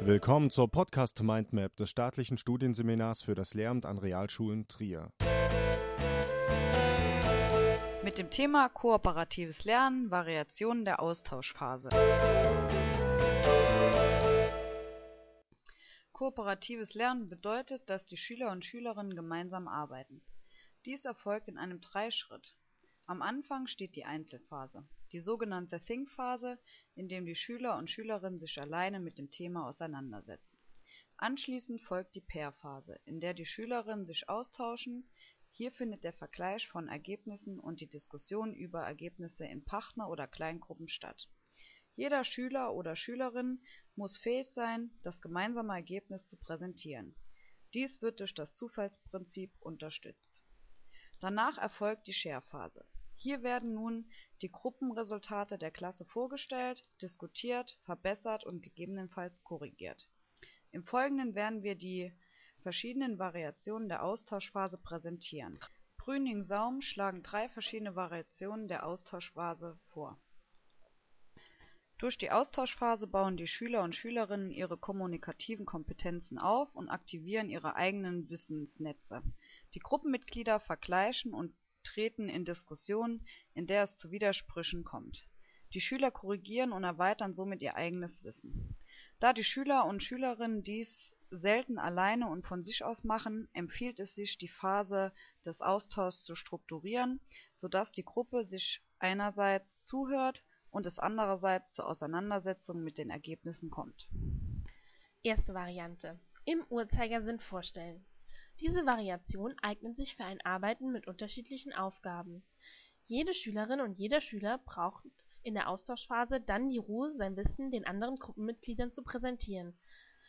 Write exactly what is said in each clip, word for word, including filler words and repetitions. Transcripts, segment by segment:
Willkommen zur Podcast Mindmap des staatlichen Studienseminars für das Lehramt an Realschulen Trier. Mit dem Thema Kooperatives Lernen, Variationen der Austauschphase. Kooperatives Lernen bedeutet, dass die Schüler und Schülerinnen gemeinsam arbeiten. Dies erfolgt in einem Dreischritt. Am Anfang steht die Einzelphase, die sogenannte Think-Phase, in dem die Schüler und Schülerinnen sich alleine mit dem Thema auseinandersetzen. Anschließend folgt die Pair-Phase, in der die Schülerinnen sich austauschen. Hier findet der Vergleich von Ergebnissen und die Diskussion über Ergebnisse in Partner- oder Kleingruppen statt. Jeder Schüler oder Schülerin muss fähig sein, das gemeinsame Ergebnis zu präsentieren. Dies wird durch das Zufallsprinzip unterstützt. Danach erfolgt die Share-Phase. Hier werden nun die Gruppenresultate der Klasse vorgestellt, diskutiert, verbessert und gegebenenfalls korrigiert. Im Folgenden werden wir die verschiedenen Variationen der Austauschphase präsentieren. Brüning-Saum schlagen drei verschiedene Variationen der Austauschphase vor. Durch die Austauschphase bauen die Schüler und Schülerinnen ihre kommunikativen Kompetenzen auf und aktivieren ihre eigenen Wissensnetze. Die Gruppenmitglieder vergleichen und treten in Diskussionen, in der es zu Widersprüchen kommt. Die Schüler korrigieren und erweitern somit ihr eigenes Wissen. Da die Schüler und Schülerinnen dies selten alleine und von sich aus machen, empfiehlt es sich, die Phase des Austauschs zu strukturieren, sodass die Gruppe sich einerseits zuhört und es andererseits zur Auseinandersetzung mit den Ergebnissen kommt. Erste Variante: Im Uhrzeigersinn vorstellen. Diese Variation eignet sich für ein Arbeiten mit unterschiedlichen Aufgaben. Jede Schülerin und jeder Schüler braucht in der Austauschphase dann die Ruhe, sein Wissen den anderen Gruppenmitgliedern zu präsentieren,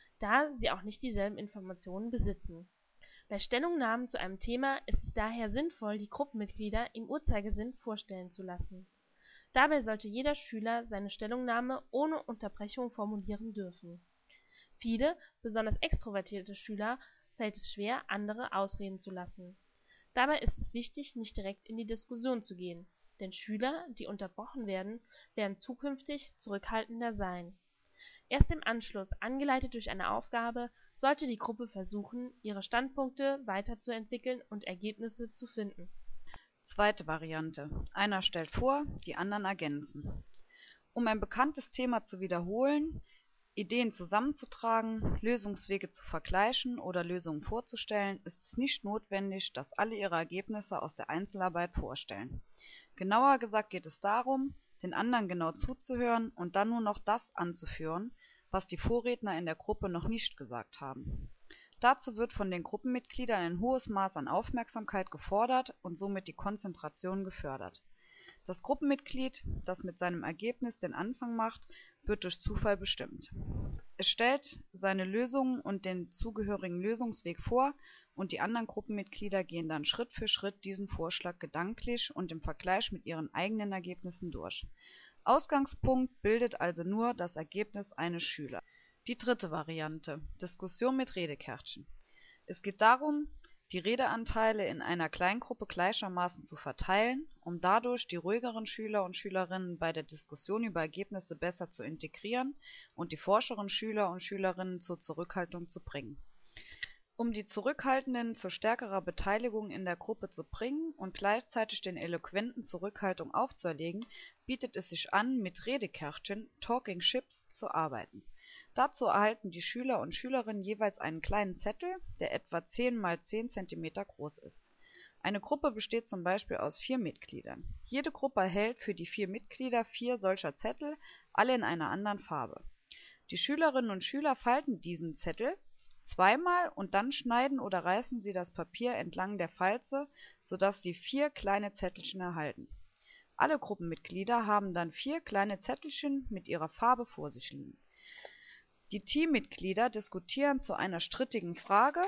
da sie auch nicht dieselben Informationen besitzen. Bei Stellungnahmen zu einem Thema ist es daher sinnvoll, die Gruppenmitglieder im Uhrzeigersinn vorstellen zu lassen. Dabei sollte jeder Schüler seine Stellungnahme ohne Unterbrechung formulieren dürfen. Viele, besonders extrovertierte Schüler, fällt es schwer, andere ausreden zu lassen. Dabei ist es wichtig, nicht direkt in die Diskussion zu gehen, denn Schüler, die unterbrochen werden, werden zukünftig zurückhaltender sein. Erst im Anschluss, angeleitet durch eine Aufgabe, sollte die Gruppe versuchen, ihre Standpunkte weiterzuentwickeln und Ergebnisse zu finden. Zweite Variante: Einer stellt vor, die anderen ergänzen. Um ein bekanntes Thema zu wiederholen, Ideen zusammenzutragen, Lösungswege zu vergleichen oder Lösungen vorzustellen, ist es nicht notwendig, dass alle ihre Ergebnisse aus der Einzelarbeit vorstellen. Genauer gesagt geht es darum, den anderen genau zuzuhören und dann nur noch das anzuführen, was die Vorredner in der Gruppe noch nicht gesagt haben. Dazu wird von den Gruppenmitgliedern ein hohes Maß an Aufmerksamkeit gefordert und somit die Konzentration gefördert. Das Gruppenmitglied, das mit seinem Ergebnis den Anfang macht, wird durch Zufall bestimmt. Es stellt seine Lösung und den zugehörigen Lösungsweg vor und die anderen Gruppenmitglieder gehen dann Schritt für Schritt diesen Vorschlag gedanklich und im Vergleich mit ihren eigenen Ergebnissen durch. Ausgangspunkt bildet also nur das Ergebnis eines Schülers. Die dritte Variante: Diskussion mit Redekärtchen. Es geht darum, die Redeanteile in einer Kleingruppe gleichermaßen zu verteilen, um dadurch die ruhigeren Schüler und Schülerinnen bei der Diskussion über Ergebnisse besser zu integrieren und die forscheren Schüler und Schülerinnen zur Zurückhaltung zu bringen. Um die Zurückhaltenden zu stärkerer Beteiligung in der Gruppe zu bringen und gleichzeitig den Eloquenten Zurückhaltung aufzuerlegen, bietet es sich an, mit Redekärtchen (Talking Chips) zu arbeiten. Dazu erhalten die Schüler und Schülerinnen jeweils einen kleinen Zettel, der etwa zehn mal zehn Zentimeter groß ist. Eine Gruppe besteht zum Beispiel aus vier Mitgliedern. Jede Gruppe erhält für die vier Mitglieder vier solcher Zettel, alle in einer anderen Farbe. Die Schülerinnen und Schüler falten diesen Zettel zweimal und dann schneiden oder reißen sie das Papier entlang der Falze, sodass sie vier kleine Zettelchen erhalten. Alle Gruppenmitglieder haben dann vier kleine Zettelchen mit ihrer Farbe vor sich liegen. Die Teammitglieder diskutieren zu einer strittigen Frage,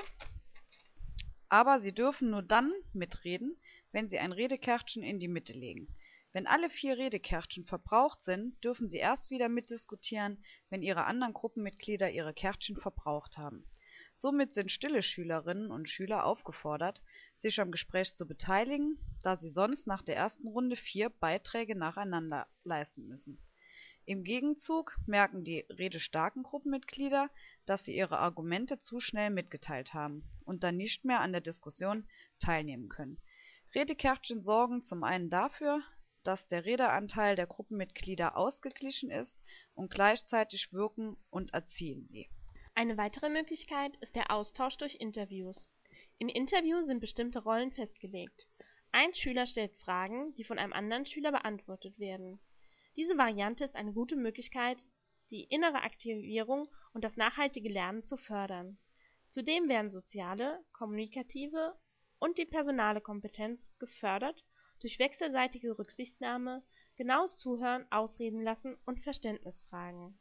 aber sie dürfen nur dann mitreden, wenn sie ein Redekärtchen in die Mitte legen. Wenn alle vier Redekärtchen verbraucht sind, dürfen sie erst wieder mitdiskutieren, wenn ihre anderen Gruppenmitglieder ihre Kärtchen verbraucht haben. Somit sind stille Schülerinnen und Schüler aufgefordert, sich am Gespräch zu beteiligen, da sie sonst nach der ersten Runde vier Beiträge nacheinander leisten müssen. Im Gegenzug merken die redestarken Gruppenmitglieder, dass sie ihre Argumente zu schnell mitgeteilt haben und dann nicht mehr an der Diskussion teilnehmen können. Redekärtchen sorgen zum einen dafür, dass der Redeanteil der Gruppenmitglieder ausgeglichen ist und gleichzeitig wirken und erziehen sie. Eine weitere Möglichkeit ist der Austausch durch Interviews. Im Interview sind bestimmte Rollen festgelegt. Ein Schüler stellt Fragen, die von einem anderen Schüler beantwortet werden. Diese Variante ist eine gute Möglichkeit, die innere Aktivierung und das nachhaltige Lernen zu fördern. Zudem werden soziale, kommunikative und die personale Kompetenz gefördert durch wechselseitige Rücksichtnahme, genaues Zuhören, Ausreden lassen und Verständnisfragen.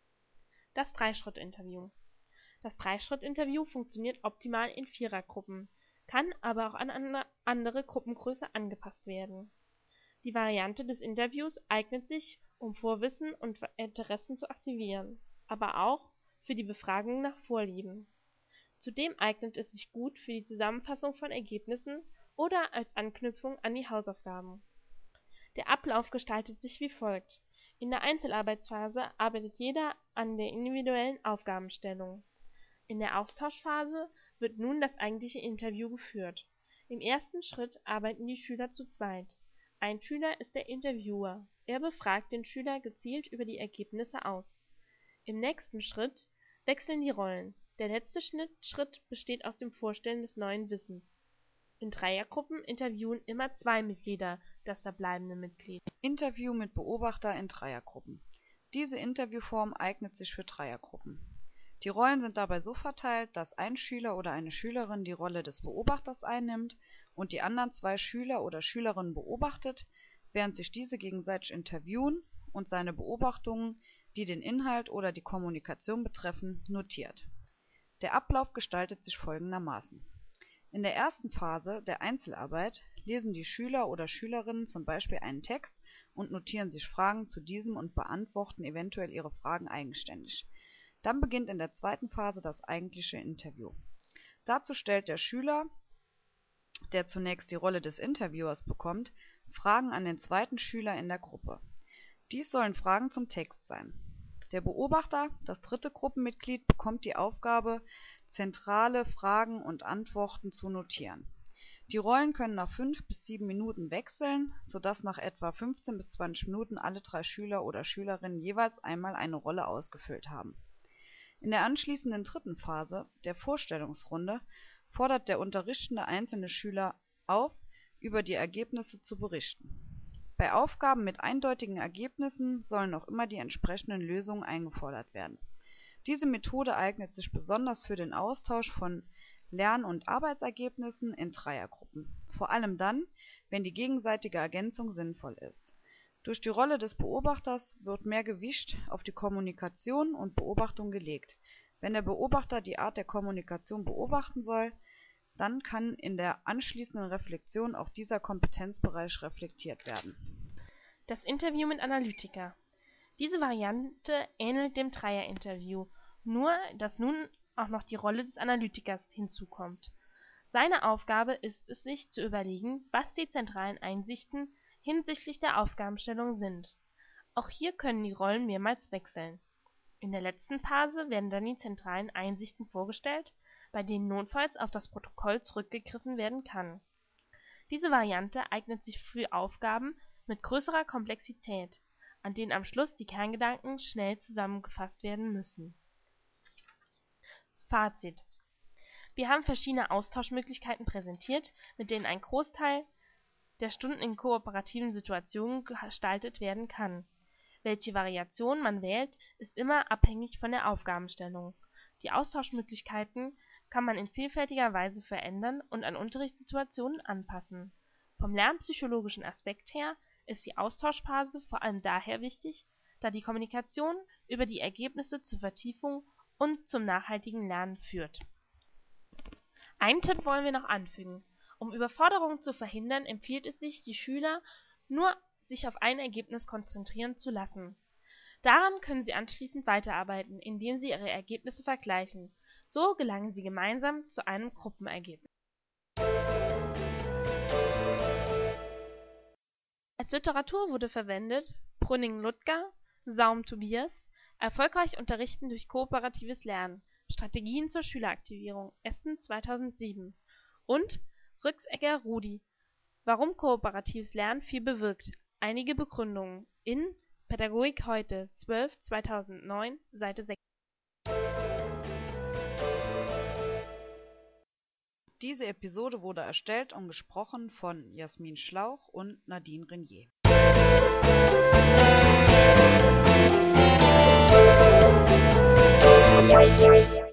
Das Dreischritt-Interview. Das Dreischritt-Interview funktioniert optimal in Vierergruppen, kann aber auch an eine andere Gruppengröße angepasst werden. Die Variante des Interviews eignet sich, um Vorwissen und Interessen zu aktivieren, aber auch für die Befragung nach Vorlieben. Zudem eignet es sich gut für die Zusammenfassung von Ergebnissen oder als Anknüpfung an die Hausaufgaben. Der Ablauf gestaltet sich wie folgt: In der Einzelarbeitsphase arbeitet jeder an der individuellen Aufgabenstellung. In der Austauschphase wird nun das eigentliche Interview geführt. Im ersten Schritt arbeiten die Schüler zu zweit. Ein Schüler ist der Interviewer. Er befragt den Schüler gezielt über die Ergebnisse aus. Im nächsten Schritt wechseln die Rollen. Der letzte Schritt besteht aus dem Vorstellen des neuen Wissens. In Dreiergruppen interviewen immer zwei Mitglieder das verbleibende Mitglied. Interview mit Beobachter in Dreiergruppen. Diese Interviewform eignet sich für Dreiergruppen. Die Rollen sind dabei so verteilt, dass ein Schüler oder eine Schülerin die Rolle des Beobachters einnimmt und die anderen zwei Schüler oder Schülerinnen beobachtet, während sich diese gegenseitig interviewen und seine Beobachtungen, die den Inhalt oder die Kommunikation betreffen, notiert. Der Ablauf gestaltet sich folgendermaßen: In der ersten Phase, der Einzelarbeit, lesen die Schüler oder Schülerinnen zum Beispiel einen Text und notieren sich Fragen zu diesem und beantworten eventuell ihre Fragen eigenständig. Dann beginnt in der zweiten Phase das eigentliche Interview. Dazu stellt der Schüler, der zunächst die Rolle des Interviewers bekommt, Fragen an den zweiten Schüler in der Gruppe. Dies sollen Fragen zum Text sein. Der Beobachter, das dritte Gruppenmitglied, bekommt die Aufgabe, zentrale Fragen und Antworten zu notieren. Die Rollen können nach fünf bis sieben Minuten wechseln, sodass nach etwa fünfzehn bis zwanzig Minuten alle drei Schüler oder Schülerinnen jeweils einmal eine Rolle ausgefüllt haben. In der anschließenden dritten Phase, der Vorstellungsrunde, fordert der unterrichtende einzelne Schüler auf, über die Ergebnisse zu berichten. Bei Aufgaben mit eindeutigen Ergebnissen sollen auch immer die entsprechenden Lösungen eingefordert werden. Diese Methode eignet sich besonders für den Austausch von Lern- und Arbeitsergebnissen in Dreiergruppen, vor allem dann, wenn die gegenseitige Ergänzung sinnvoll ist. Durch die Rolle des Beobachters wird mehr Gewicht auf die Kommunikation und Beobachtung gelegt. Wenn der Beobachter die Art der Kommunikation beobachten soll, dann kann in der anschließenden Reflexion auch dieser Kompetenzbereich reflektiert werden. Das Interview mit Analytiker. Diese Variante ähnelt dem Dreierinterview, nur dass nun auch noch die Rolle des Analytikers hinzukommt. Seine Aufgabe ist es, sich zu überlegen, was die zentralen Einsichten hinsichtlich der Aufgabenstellung sind. Auch hier können die Rollen mehrmals wechseln. In der letzten Phase werden dann die zentralen Einsichten vorgestellt, bei denen notfalls auf das Protokoll zurückgegriffen werden kann. Diese Variante eignet sich für Aufgaben mit größerer Komplexität, an denen am Schluss die Kerngedanken schnell zusammengefasst werden müssen. Fazit: Wir haben verschiedene Austauschmöglichkeiten präsentiert, mit denen ein Großteil der Stunden in kooperativen Situationen gestaltet werden kann. Welche Variation man wählt, ist immer abhängig von der Aufgabenstellung. Die Austauschmöglichkeiten kann man in vielfältiger Weise verändern und an Unterrichtssituationen anpassen. Vom lernpsychologischen Aspekt her ist die Austauschphase vor allem daher wichtig, da die Kommunikation über die Ergebnisse zur Vertiefung und zum nachhaltigen Lernen führt. Einen Tipp wollen wir noch anfügen: Um Überforderung zu verhindern, empfiehlt es sich, die Schüler nur sich auf ein Ergebnis konzentrieren zu lassen. Daran können sie anschließend weiterarbeiten, indem sie ihre Ergebnisse vergleichen. So gelangen sie gemeinsam zu einem Gruppenergebnis. Als Literatur wurde verwendet Brüning-Ludger, Saum Tobias: Erfolgreich unterrichten durch kooperatives Lernen. Strategien zur Schüleraktivierung. Essen zweitausendsieben. Und Rücksegger Rudi: Warum kooperatives Lernen viel bewirkt. Einige Begründungen. In Pädagogik heute, zwölf zweitausendneun, Seite sechs. Diese Episode wurde erstellt und gesprochen von Jasmin Schlauch und Nadine Renier.